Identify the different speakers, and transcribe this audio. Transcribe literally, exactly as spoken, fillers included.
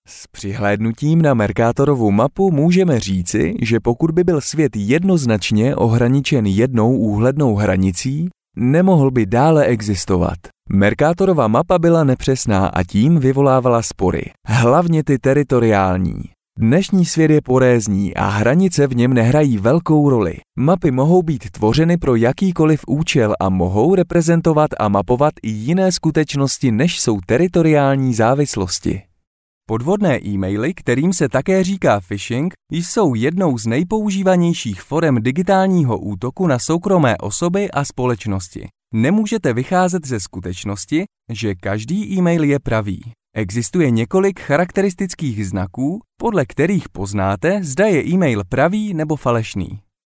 Speaker 1: S přihlédnutím na Mercatorovu mapu můžeme říci, že pokud by byl svět jednoznačně ohraničen jednou úhlednou hranicí, nemohl by dále existovat. Mercatorova mapa byla nepřesná a tím vyvolávala spory, hlavně ty teritoriální. Dnešní svět je porézní a hranice v něm nehrají velkou roli. Mapy mohou být tvořeny pro jakýkoliv účel a mohou reprezentovat a mapovat i jiné skutečnosti, než jsou teritoriální závislosti. Podvodné e-maily, kterým se také říká phishing, jsou jednou z nejpoužívanějších forem digitálního útoku na soukromé osoby a společnosti. Nemůžete vycházet ze skutečnosti, že každý e-mail je pravý. Existuje několik charakteristických znaků, podle kterých poznáte, zda je e-mail pravý nebo falešný.